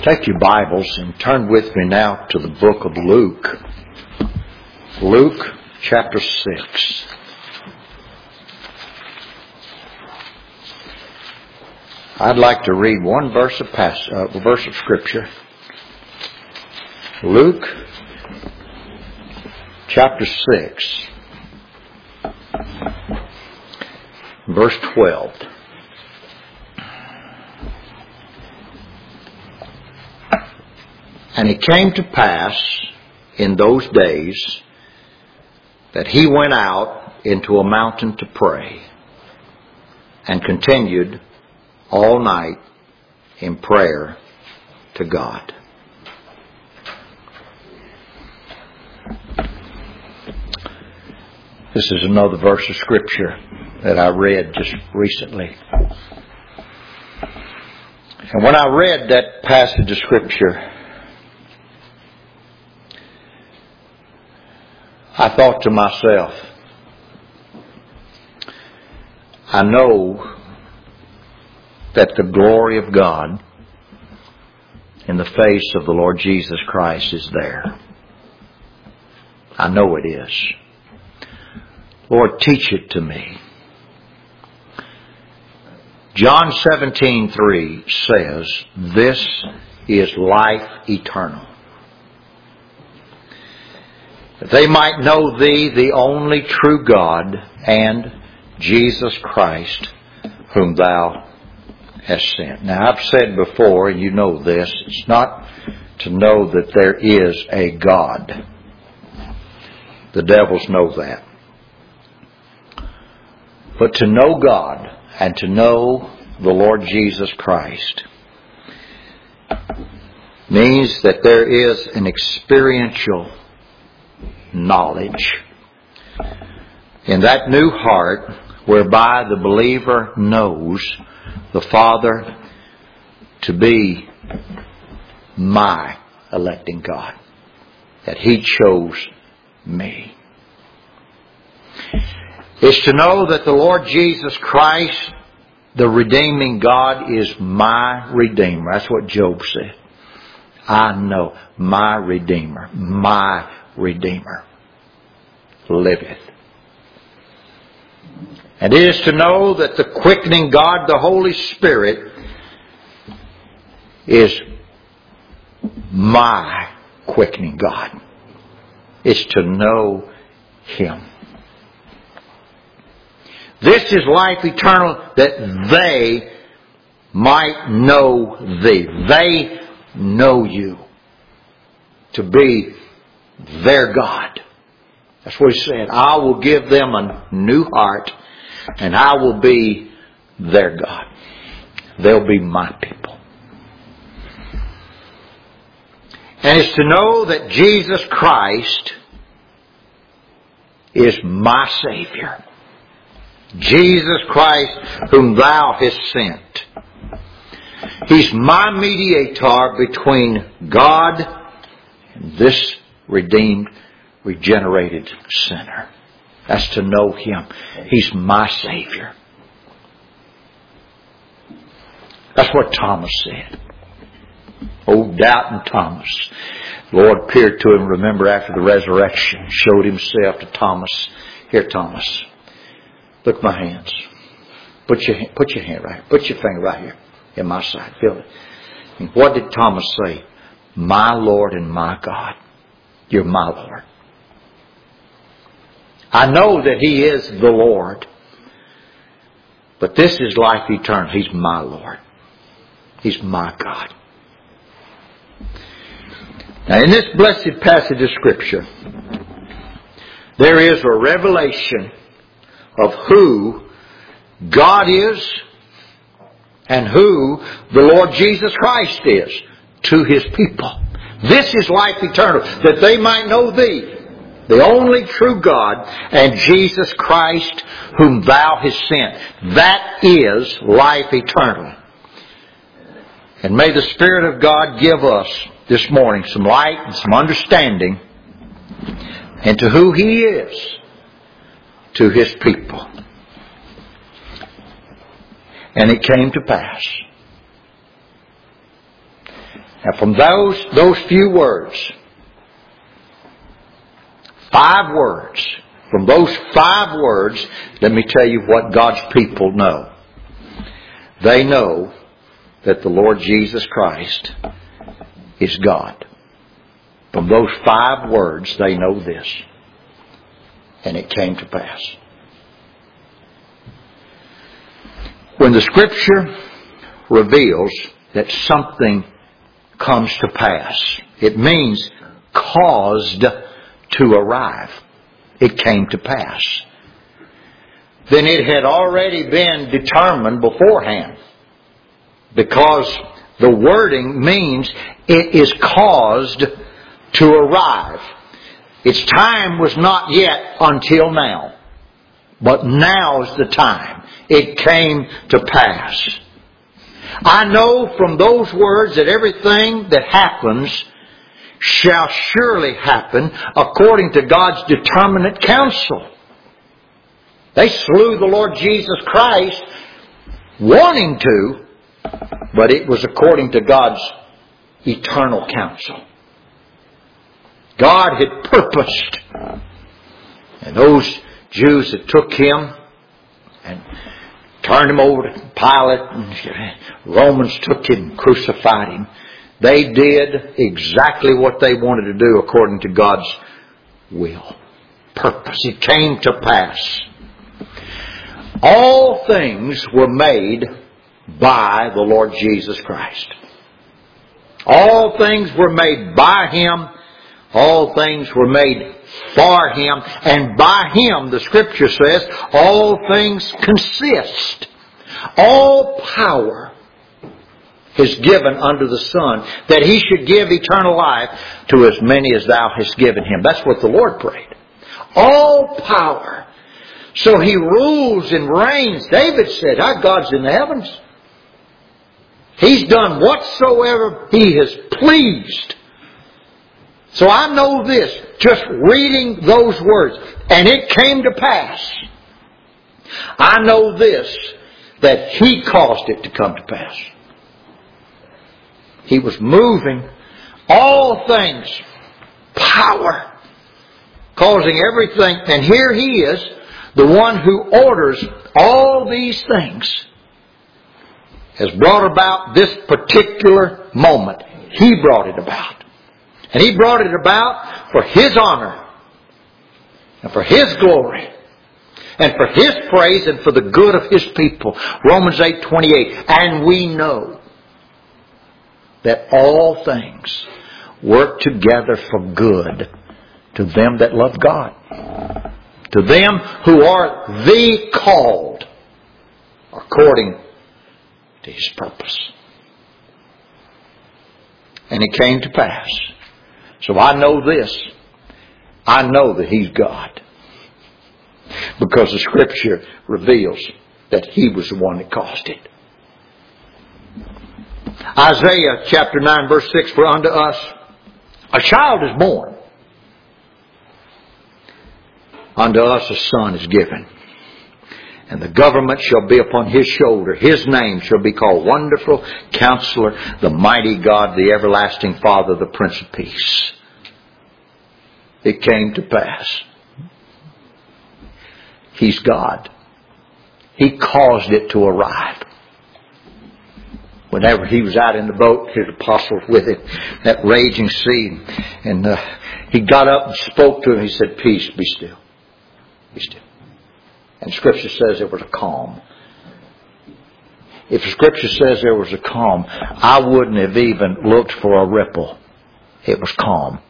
Take your Bibles and turn with me now to the book of Luke. Luke chapter 6. I'd like to read one verse of Scripture. Luke chapter 6, verse 12. And it came to pass in those days that he went out into a mountain to pray, and continued all night in prayer to God. This is another verse of Scripture that I read just recently. And when I read that passage of Scripture, I thought to myself, I know that the glory of God in the face of the Lord Jesus Christ is there. I know it is. Lord, teach it to me. John 17:3 says, "This is life eternal, that they might know Thee, the only true God, and Jesus Christ, whom Thou hast sent." Now, I've said before, and you know this, it's not to know that there is a God. The devils know that. But to know God and to know the Lord Jesus Christ means that there is an experiential knowledge in that new heart whereby the believer knows the Father to be my electing God, that He chose me. It's to know that the Lord Jesus Christ, the redeeming God, is my Redeemer. That's what Job said. I know my Redeemer, my Redeemer liveth. And it is to know that the quickening God, the Holy Spirit, is my quickening God. It's to know Him. This is life eternal, that they might know Thee. They know You to be their God. That's what He said. I will give them a new heart, and I will be their God. They'll be my people. And it's to know that Jesus Christ is my Savior. Jesus Christ, whom Thou hast sent. He's my mediator between God and this redeemed, regenerated sinner. That's to know Him. He's my Savior. That's what Thomas said. Oh, doubting Thomas. The Lord appeared to him, remember, after the resurrection, showed Himself to Thomas. Here, Thomas, look at my hands. Put your hand right here. Put your finger right here in my side. Feel it. And what did Thomas say? My Lord and my God. You're my Lord. I know that He is the Lord. But this is life eternal. He's my Lord. He's my God. Now, in this blessed passage of Scripture, there is a revelation of who God is and who the Lord Jesus Christ is to His people. This is life eternal, that they might know Thee, the only true God, and Jesus Christ, whom Thou hast sent. That is life eternal. And may the Spirit of God give us this morning some light and some understanding into who He is to His people. And it came to pass Now from those few words, 5 words, from those 5 words, let me tell you what God's people know. They know that the Lord Jesus Christ is God. From those 5 words, they know this. And it came to pass. When the Scripture reveals that something comes to pass, it means caused to arrive. It came to pass. Then it had already been determined beforehand. Because the wording means it is caused to arrive. Its time was not yet until now. But now is the time. It came to pass. I know from those words that everything that happens shall surely happen according to God's determinate counsel. They slew the Lord Jesus Christ wanting to, but it was according to God's eternal counsel. God had purposed. And those Jews that took Him and turned Him over to Pilate, and Romans took Him and crucified Him, they did exactly what they wanted to do according to God's will, purpose. It came to pass. All things were made by the Lord Jesus Christ. All things were made by Him. All things were made for Him. And by Him, the Scripture says, all things consist. All power is given unto the Son, that He should give eternal life to as many as Thou hast given Him. That's what the Lord prayed. All power. So He rules and reigns. David said, our God's in the heavens. He's done whatsoever He has pleased. So I know this, just reading those words, and it came to pass. I know this, that He caused it to come to pass. He was moving all things, power, causing everything. And here He is, the one who orders all these things, has brought about this particular moment. He brought it about. And He brought it about for His honor, and for His glory, and for His praise, and for the good of His people. Romans 8:28. And we know that all things work together for good to them that love God, to them who are the called according to His purpose. And it came to pass. So I know this. I know that He's God. Because the Scripture reveals that He was the one that caused it. Isaiah chapter 9 verse 6, for unto us a child is born. Unto us a son is given. And the government shall be upon His shoulder. His name shall be called Wonderful Counselor, the Mighty God, the Everlasting Father, the Prince of Peace. It came to pass. He's God. He caused it to arrive. Whenever He was out in the boat, His apostles with Him, that raging sea, and He got up and spoke to him. He said, peace, be still. Be still. And Scripture says there was a calm. If the Scripture says there was a calm, I wouldn't have even looked for a ripple. It was calm.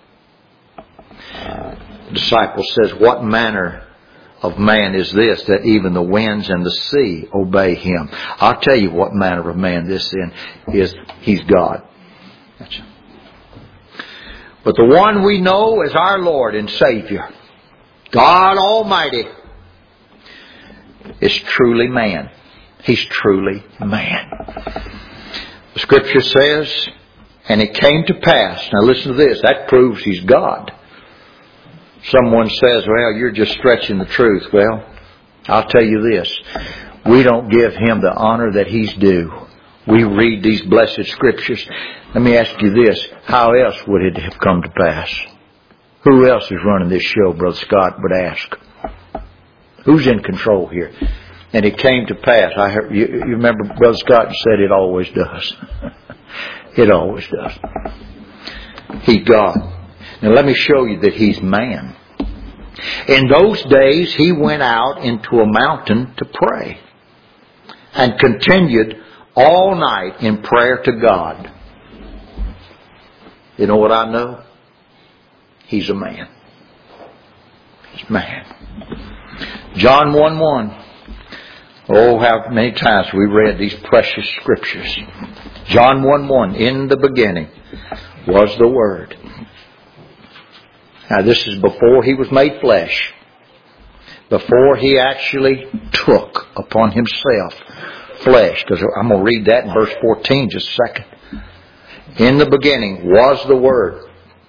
The disciple says, what manner of man is this, that even the winds and the sea obey Him? I'll tell you what manner of man this is. He's God. That's it. But the one we know as our Lord and Savior, God Almighty, is truly man. He's truly man. The Scripture says, and it came to pass. Now listen to this. That proves He's God. Someone says, well, you're just stretching the truth. Well, I'll tell you this. We don't give Him the honor that He's due. We read these blessed Scriptures. Let me ask you this. How else would it have come to pass? Who else is running this show, Brother Scott, but ask? Who's in control here? And it came to pass. I heard, you remember Brother Scott said it always does. It always does. He's God. Now let me show you that He's man. In those days, He went out into a mountain to pray and continued all night in prayer to God. You know what I know? He's a man. He's man. John 1:1. Oh, how many times we read these precious Scriptures. John 1:1. In the beginning was the Word. Now this is before He was made flesh. Before He actually took upon Himself flesh. Because I'm going to read that in verse 14 just a second. In the beginning was the Word.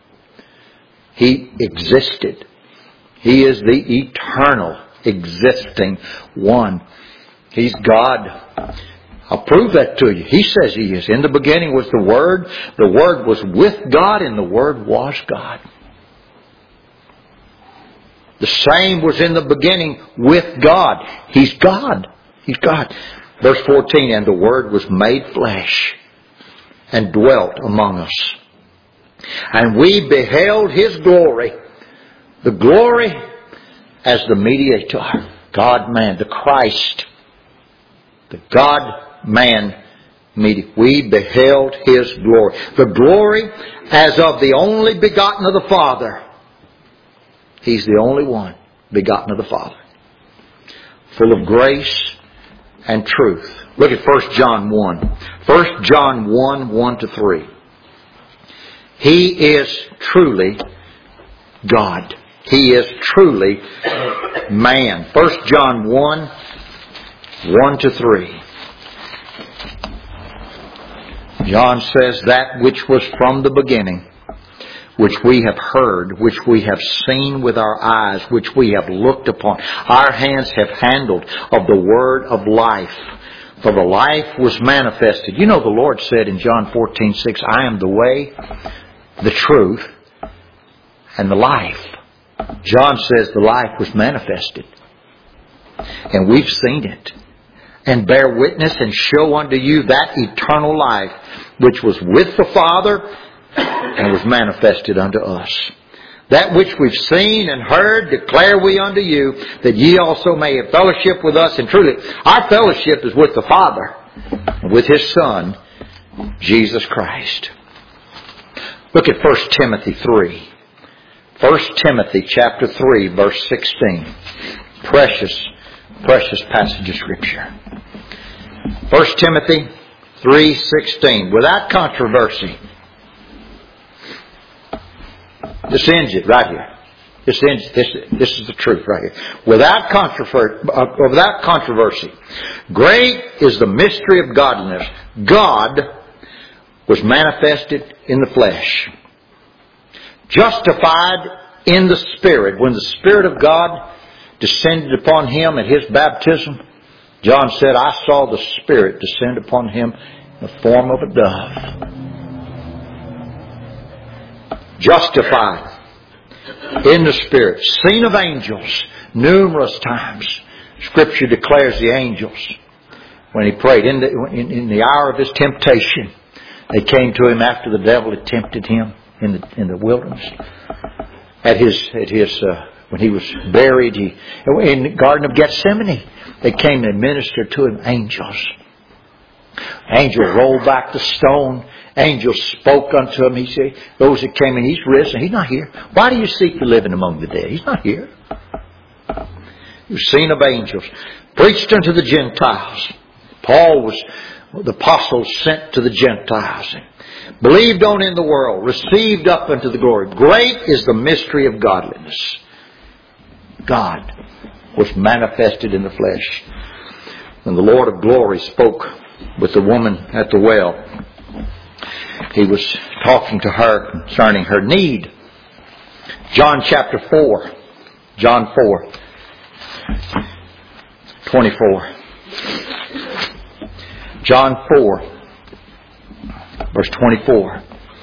He existed. He is the eternal existing one. He's God. I'll prove that to you. He says He is. In the beginning was the Word. The Word was with God and the Word was God. The same was in the beginning with God. He's God. He's God. Verse 14, and the Word was made flesh and dwelt among us. And we beheld His glory. The glory as the mediator. God-man, the Christ. The God-man mediator. We beheld His glory. The glory as of the only begotten of the Father. He's the only one begotten of the Father. Full of grace and truth. Look at 1 John 1. 1 John 1, 1-3. He is truly God. He is truly man. 1 John 1, 1-3. John says, that which was from the beginning, which we have heard, which we have seen with our eyes, which we have looked upon. Our hands have handled of the word of life. For the life was manifested. You know the Lord said in John 14:6, I am the way, the truth, and the life. John says the life was manifested. And we've seen it. And bear witness and show unto you that eternal life, which was with the Father, and was manifested unto us. That which we've seen and heard declare we unto you, that ye also may have fellowship with us. And truly, our fellowship is with the Father and with His Son, Jesus Christ. Look at 1 Timothy 3. 1 Timothy chapter 3, verse 16. Precious, precious passage of Scripture. 1 Timothy 3:16. Without controversy. This ends it right here. This ends it. This is the truth right here. Without controversy. Great is the mystery of godliness. God was manifested in the flesh. Justified in the Spirit. When the Spirit of God descended upon Him at His baptism, John said, I saw the Spirit descend upon Him in the form of a dove. Justified in the Spirit. Seen of angels numerous times. Scripture declares the angels, when He prayed in the hour of His temptation, they came to Him after the devil had tempted Him in the wilderness. When He was buried, in the Garden of Gethsemane, they came and ministered to Him, angels. Angel rolled back the stone. Angel spoke unto Him. He said, those that came in, He's risen. He's not here. Why do you seek the living among the dead? He's not here. He was seen of angels. Preached unto the Gentiles. Paul was the apostle sent to the Gentiles. Believed on in the world. Received up unto the glory. Great is the mystery of godliness. God was manifested in the flesh. When the Lord of glory spoke with the woman at the well, He was talking to her concerning her need. John chapter 4. John 4. 24. John 4. Verse 24.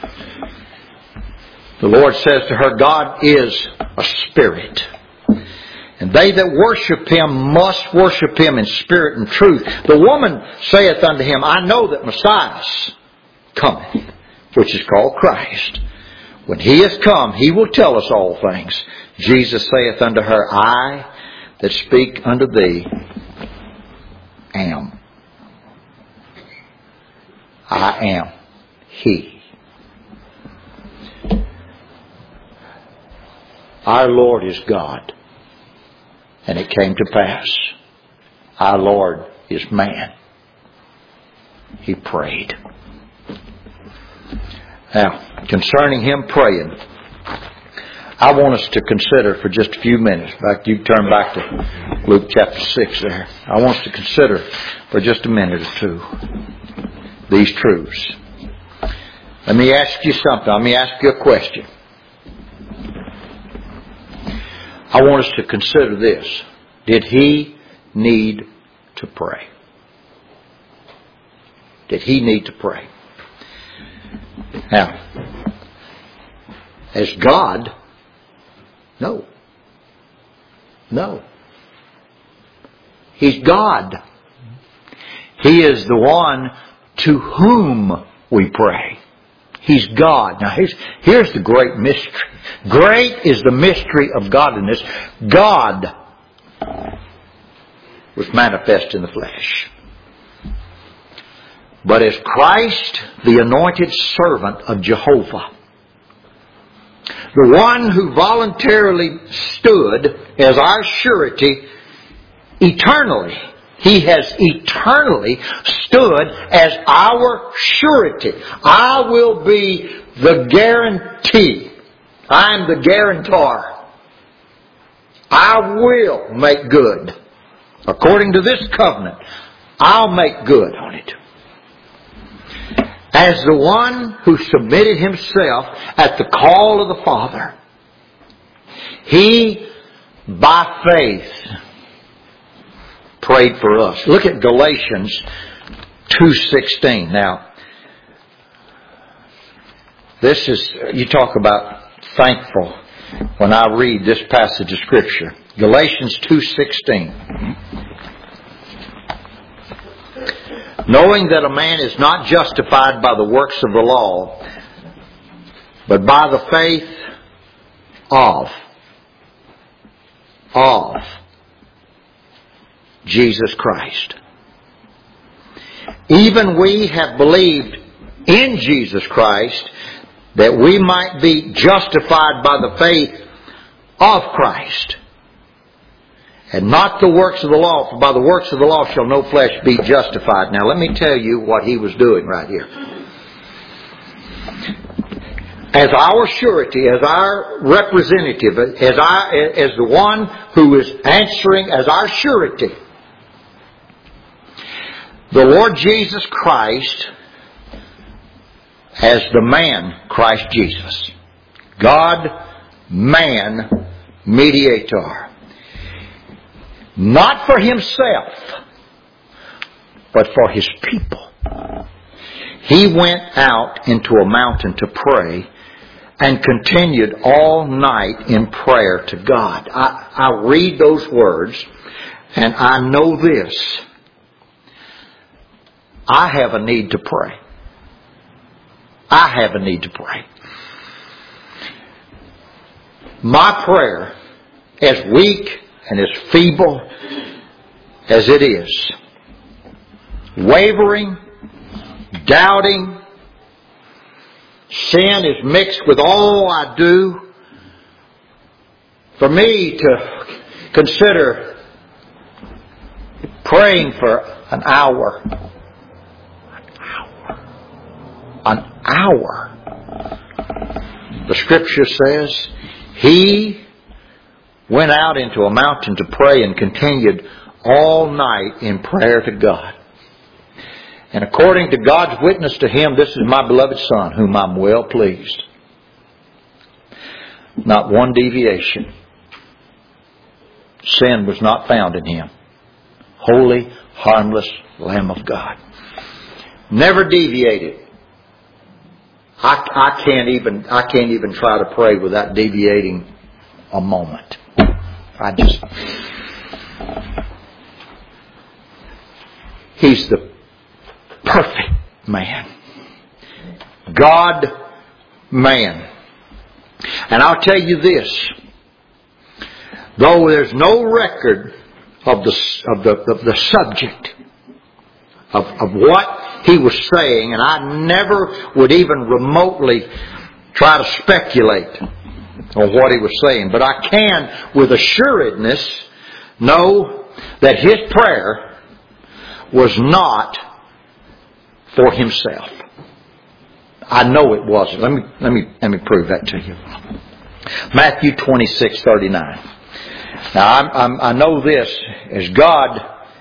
The Lord says to her, God is a spirit. And they that worship Him must worship Him in spirit and truth. The woman saith unto Him, I know that Messiah cometh, which is called Christ. When He is come, He will tell us all things. Jesus saith unto her, I that speak unto thee am. I am He. Our Lord is God. And it came to pass. Our Lord is man. He prayed. Now, concerning Him praying, I want us to consider for just a few minutes. In fact, you turn back to Luke chapter 6 there. I want us to consider for just a minute or two these truths. Let me ask you something. Let me ask you a question. I want us to consider this. Did He need to pray? Did He need to pray? Now, as God, no. No. He's God. He is the one to whom we pray. He's God. Now here's the great mystery. Great is the mystery of godliness. God was manifest in the flesh. But as Christ, the anointed servant of Jehovah, the one who voluntarily stood as our surety eternally, He has eternally stood as our surety. I will be the guarantee. I'm the guarantor. I will make good. According to this covenant, I'll make good on it. As the one who submitted Himself at the call of the Father, He, by faith, prayed for us. Look at Galatians 2:16. Now, this is, you talk about thankful when I read this passage of Scripture. Galatians 2:16. Knowing that a man is not justified by the works of the law, but by the faith of Jesus Christ. Even we have believed in Jesus Christ that we might be justified by the faith of Christ, and not the works of the law, for by the works of the law shall no flesh be justified. Now let me tell you what He was doing right here. As our surety, as our representative, as the one who is answering as our surety, the Lord Jesus Christ as the man Christ Jesus. God, man, mediator. Not for Himself, but for His people. He went out into a mountain to pray and continued all night in prayer to God. I read those words and I know this. I have a need to pray. I have a need to pray. My prayer, as weak and as feeble as it is, wavering, doubting, sin is mixed with all I do. For me to consider praying for an hour. The Scripture says, He went out into a mountain to pray and continued all night in prayer to God. And according to God's witness to him, this is my beloved Son, whom I'm well pleased. Not one deviation. Sin was not found in him. Holy, harmless Lamb of God. Never deviated I can't even try to pray without deviating a moment. He's the perfect man. God man. And I'll tell you this, though there's no record of the subject of what he was saying, and I never would even remotely try to speculate on what he was saying, but I can with assuredness know that his prayer was not for himself. I know it wasn't. Let me prove that to you. Matthew 26:39. Now I know this as God.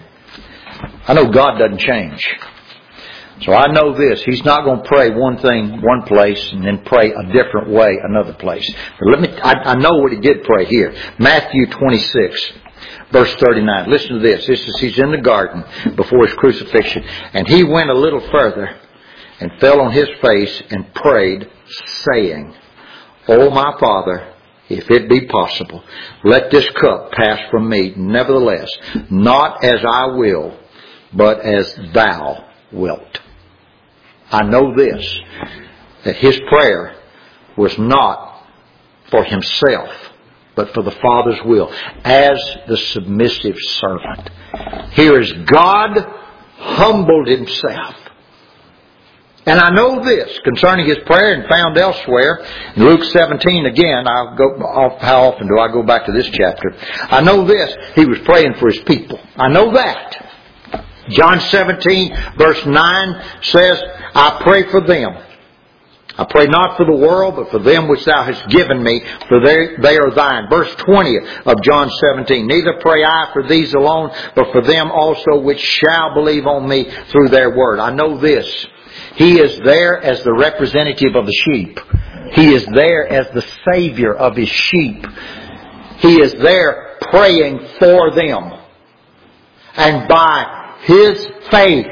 I know God doesn't change. So I know this. He's not going to pray one thing one place and then pray a different way another place. But I know what he did pray here. Matthew 26, verse 39. Listen to this. He's in the garden before his crucifixion. And he went a little further and fell on his face and prayed, saying, O my Father, if it be possible, let this cup pass from me. Nevertheless, not as I will, but as thou wilt. I know this, that his prayer was not for himself, but for the Father's will, as the submissive servant. Here is God humbled himself. And I know this concerning his prayer and found elsewhere. In Luke 17, again, how often do I go back to this chapter? I know this, he was praying for his people. I know that. John 17, verse 9 says, I pray for them. I pray not for the world, but for them which thou hast given me, for they are thine. Verse 20 of John 17, neither pray I for these alone, but for them also which shall believe on me through their word. I know this. He is there as the representative of the sheep. He is there as the Savior of his sheep. He is there praying for them. And by his faith,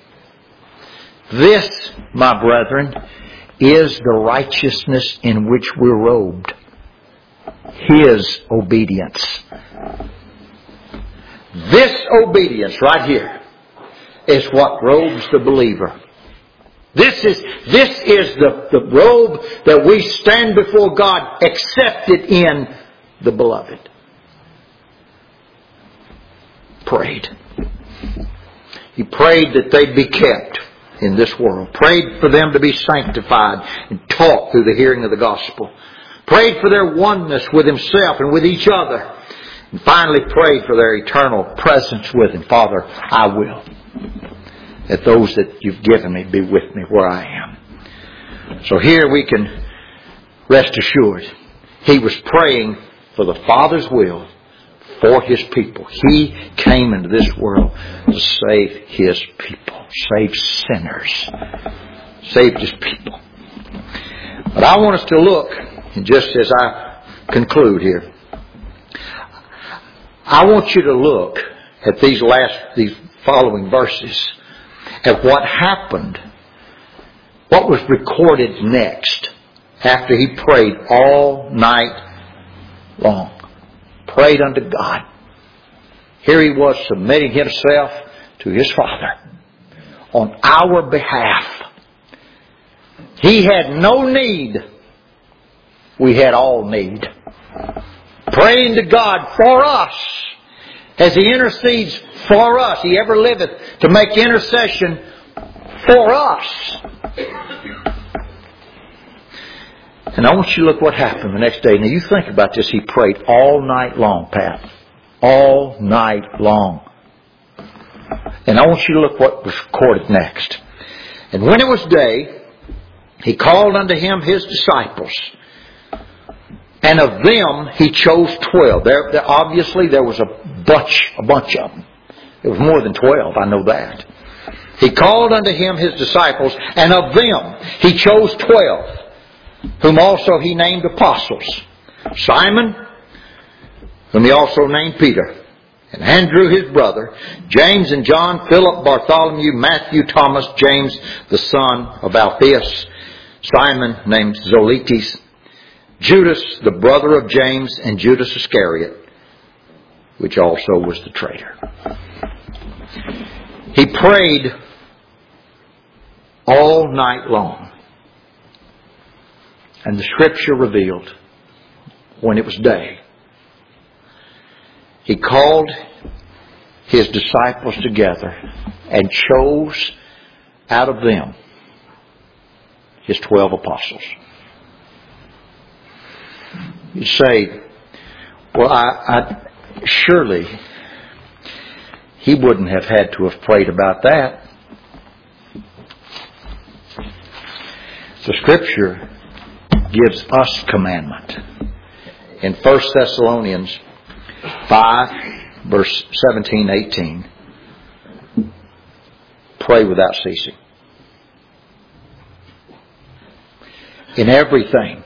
this, my brethren, is the righteousness in which we're robed. His obedience. This obedience right here is what robes the believer. This is the robe that we stand before God accepted in the beloved. Prayed. He prayed that they'd be kept in this world. Prayed for them to be sanctified and taught through the hearing of the gospel. Prayed for their oneness with himself and with each other. And finally prayed for their eternal presence with him. Father, I will, that those that you've given me be with me where I am. So here we can rest assured. He was praying for the Father's will for his people. He came into this world to save his people. Save sinners. Save his people. But I want us to look, and just as I conclude here, I want you to look at these following verses, at what happened, what was recorded next after he prayed all night long. Prayed unto God. Here he was submitting himself to his Father on our behalf. He had no need. We had all need. Praying to God for us as he intercedes for us. He ever liveth to make intercession for us. And I want you to look what happened the next day. Now you think about this. He prayed all night long, Pat. All night long. And I want you to look what was recorded next. And when it was day, he called unto him his disciples. And of them he chose 12. There obviously there was a bunch of them. It was more than 12, I know that. He called unto him his disciples, and of them he chose 12. Whom also he named apostles. Simon, whom he also named Peter, and Andrew his brother, James and John, Philip, Bartholomew, Matthew, Thomas, James the son of Alphaeus, Simon named Zelotes, Judas, the brother of James, and Judas Iscariot, which also was the traitor. He prayed all night long. And the Scripture revealed, when it was day, he called his disciples together and chose out of them his 12 apostles. You say, well, surely he wouldn't have had to have prayed about that. The Scripture gives us commandment. In 1 Thessalonians 5, verse 17, 18, pray without ceasing. In everything,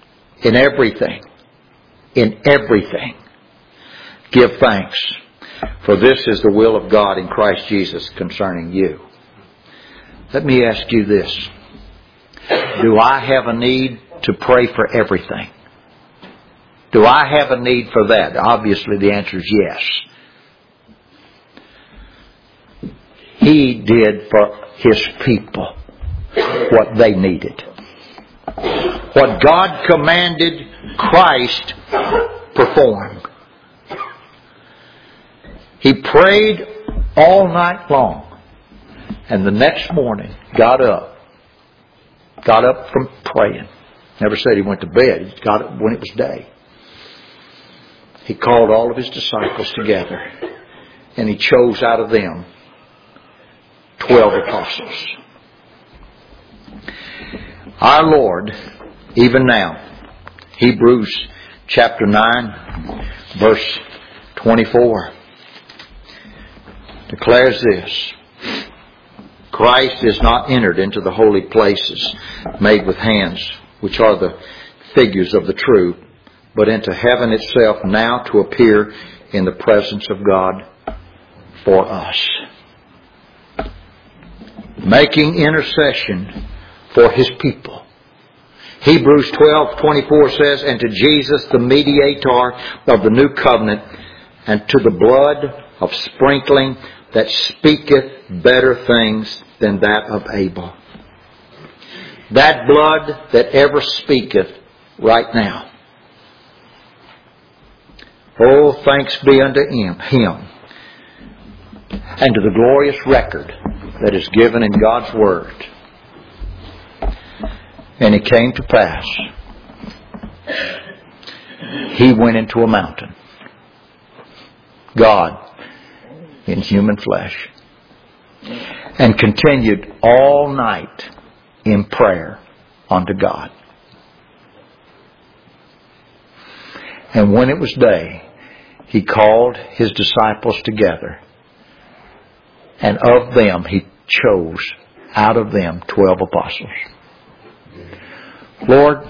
give thanks, for this is the will of God in Christ Jesus concerning you. Let me ask you this. Do I have a need to pray for everything? Do I have a need for that? Obviously the answer is yes. He did for His people what they needed. What God commanded, Christ performed. He prayed all night long, and the next morning got up from praying. Never said he went to bed. He got up when it was day. He called all of his disciples together, and he chose out of them 12 apostles. Our Lord, even now, Hebrews chapter 9, verse 24, declares this: Christ is not entered into the holy places made with hands, which are the figures of the true, but into heaven itself, now to appear in the presence of God for us, making intercession for His people. Hebrews 12:24 says, and to Jesus, the mediator of the new covenant, and to the blood of sprinkling that speaketh better things than that of Abel. That blood that ever speaketh right now. Oh, thanks be unto Him, and to the glorious record that is given in God's Word. And it came to pass, He went into a mountain, God in human flesh, and continued all night in prayer unto God. And when it was day, He called His disciples together, and of them He chose out of them 12 apostles. Lord,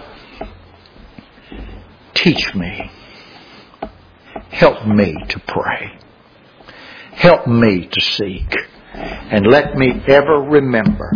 teach me. Help me to pray. Help me to seek. And let me ever remember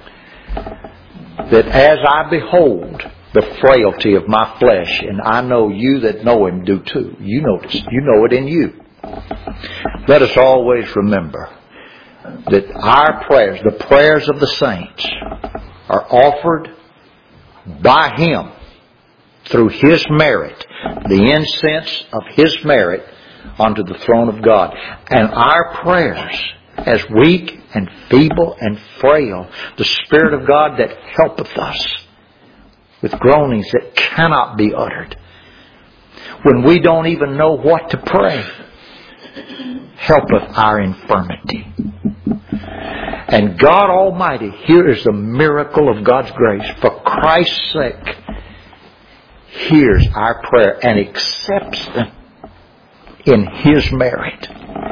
that as I behold the frailty of my flesh, and I know you that know Him do too. You know it in you. Let us always remember that our prayers, the prayers of the saints, are offered by Him through His merit, the incense of His merit unto the throne of God. And our prayers, as weak and feeble and frail, the Spirit of God that helpeth us with groanings that cannot be uttered, when we don't even know what to pray, helpeth our infirmity. And God Almighty, here is the miracle of God's grace. For Christ's sake, hears our prayer and accepts them in His merit.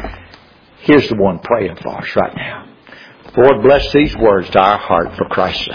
Here's the one praying for us right now. Lord, bless these words to our heart for Christ's sake.